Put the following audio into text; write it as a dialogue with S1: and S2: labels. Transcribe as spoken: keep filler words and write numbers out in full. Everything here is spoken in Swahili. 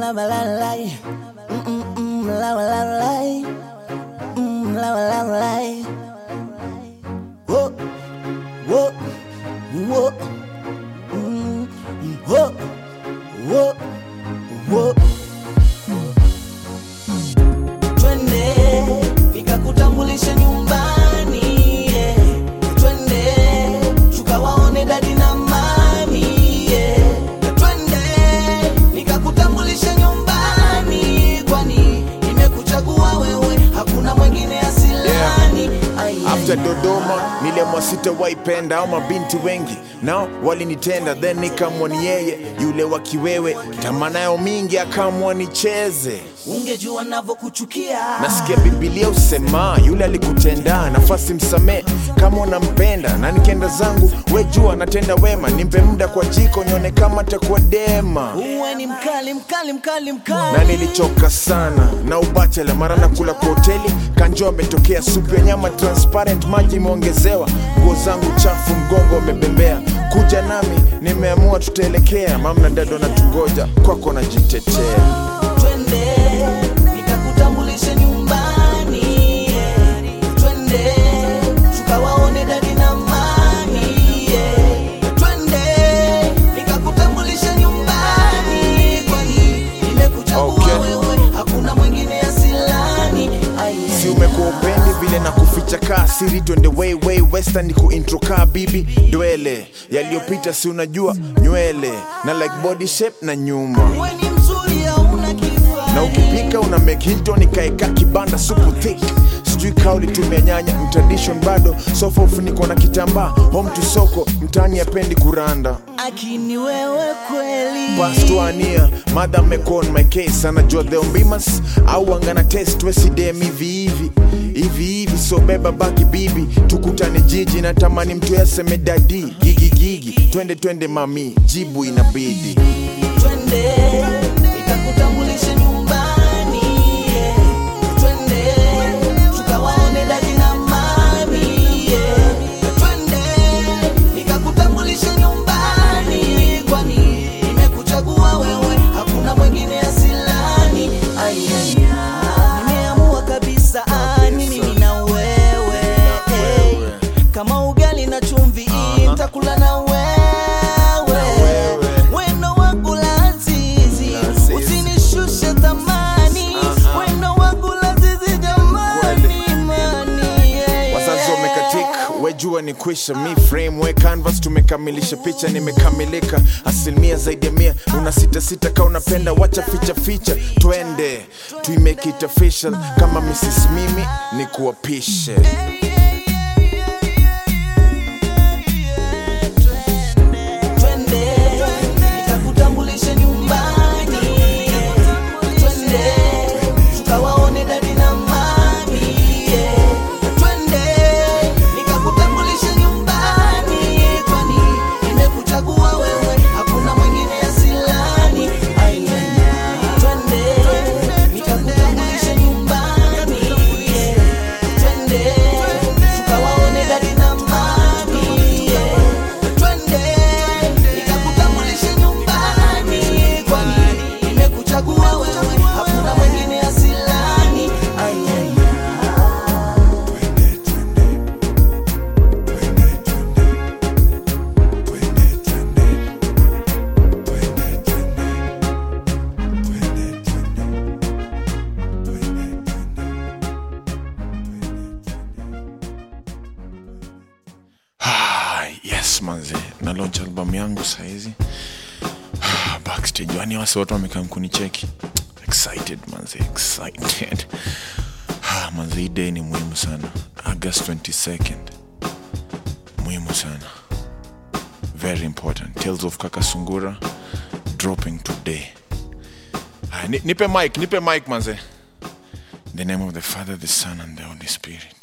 S1: la la la la, mm mm la la la, mm la la la. Whoa, whoa, whoa, mm, whoa, whoa, whoa. Twende nikakutambulishe nyumbani, yeah. Twende tukawaone dadi na mami, yeah. Twende nikakutambulishe nyumbani, kwani nimekuchagua wewe, hakuna mwingine asilani, yeah.
S2: After Dodoma nilemwa sitawaipenda au mabinti wengi nao walinitenda, then nikamwoni yeye yule wa kiwewe, tamana yao mingi akamwa nicheze.
S1: Ungejua navyokuchukia.
S2: Nasikia Biblia usema yule alikutenda, nafasi msame kama unampenda, na nikenda zangu wejua natenda wema, nimpe muda kwa jiko nione kama takuwa dema.
S1: Uwe ni mkali mkali mkali mkali.
S2: Na nilichoka sana na ubachela, mara na kula kwa hoteli kanjo ametokea, supu ya nyama transparent, maji imeongezewa, nguo zangu chafu, mgongo umebembea. Kuja nami nimeamua tutaelekea, mama na dada natungoja, kwako najitetea.
S1: Twende nikakutambulishe nyumbani, yeah. Twende tukawaone dadi na mami, yeah. Twende nikakutambulishe nyumbani, kwani nimekuchagua, okay. Wewe hakuna mwingine asilani.
S2: Si umekuwa upendi vile na kuficha kaa siri, twende way way western ni kuintro kaa bibi dwele yaliyopita, si unajua nywele na like body shape na nyuma.
S1: Wewe ni mzuri hauna kifaa,
S2: na ukipika una make Hilton ikaeka kibanda super thick. Sijui kauli tumia nyanya tradition bado sofa ufuniko na kitambaa, home to soko mtani yapendi kuranda.
S1: Akini wewe kweli
S2: Pastuania mother make on my case, anajua the umbimas au angana test we si dem hivi hivi hivi hivi, so beba baki bibi tukutane jiji, na tamani mtu yaseme dadi gigi gigi. Twende twende mami jibu inabidi.
S1: Twende nikakutambulishe nyumbani, yeah. Twende tukawaone dadi na mami, yeah. Twende nikakutambulishe nyumbani, kwani nimekuchagua wewe, hakuna mwingine asilani. Nimeamua kabisa ani mimi na wewe, hey. Kama ugali na chumvi nitakula na wewe.
S2: Wejua ni kwisha mi frame we canvas, tumekamilisha picha, nimekamilika asilimia zaidi ya mia. Una sita sita ka unapenda wacha ficha ficha, twende tui make it official kama Missus Mimi ni kuwapishe. Yes manze, na launch album yangu saizi backstage, wani wasi watu wamekaa kunicheki. Excited manze, excited. Manze, hii day ni muhimu sana, August twenty-second, muhimu sana, very important. Tales of Kaka Sungura dropping today. Nipe mic, nipe mic manze. In the name of the Father, the Son and the Holy Spirit.